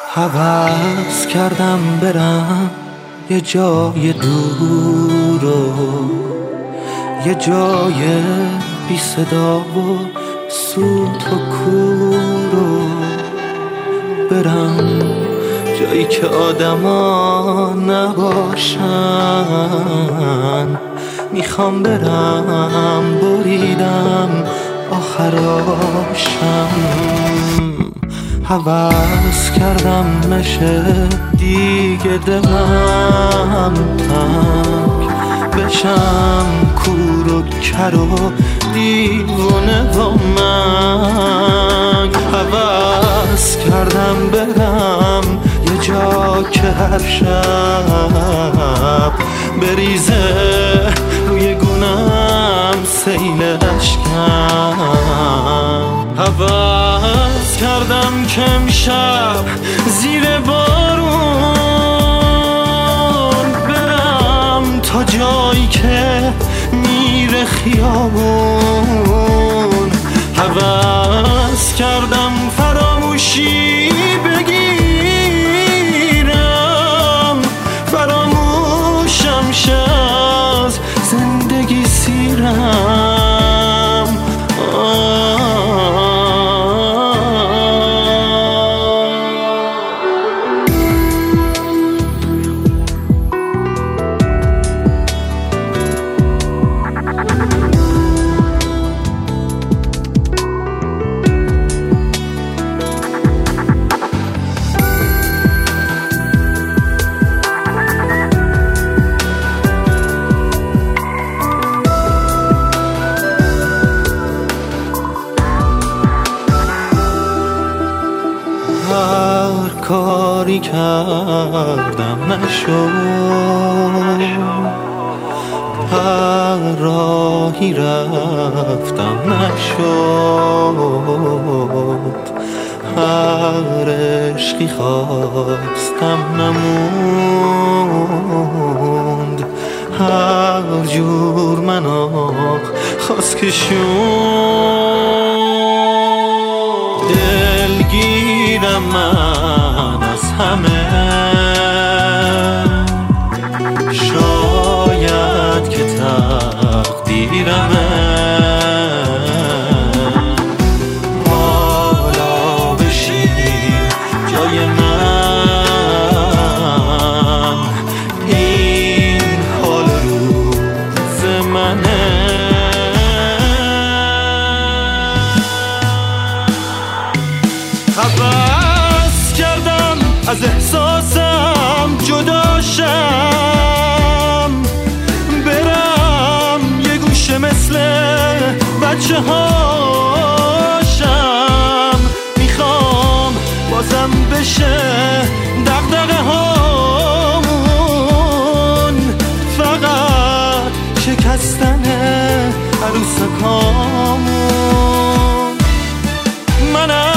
هوس کردم برم یه جای دور و یه جای بی صدا و سوت و کور و برم جایی که آدما نباشن. میخوام برم بریدم آخراشم. هوس کردم نشه دیگه دلم تنگ بشم کور و کر و دیوونه و منگ. هوس کردم برم یه جا که هر شب بریزه روی گونم سیل اشکم. هوس کردم که امشب زیر بارون برم تا جایی که میره خیابون. هوس کردم فراموشی بگیرم فراموشم شه از زندگی سیرم. هر کاری کردم نشد، هر راهی رفتم نشد، هر عشقی خواستم نموند، هر جور منو خواست که شد. دلگیرم من از همه، شاید که تقدیرمه حالا بشین جای من، این حال روز منه. هوس کردم از احساسم جداشم، برم یه گوشه مثل بچه هاشم. میخوام بازم بشه دغدغه هامون، فقط شکستن عروسکامون. منم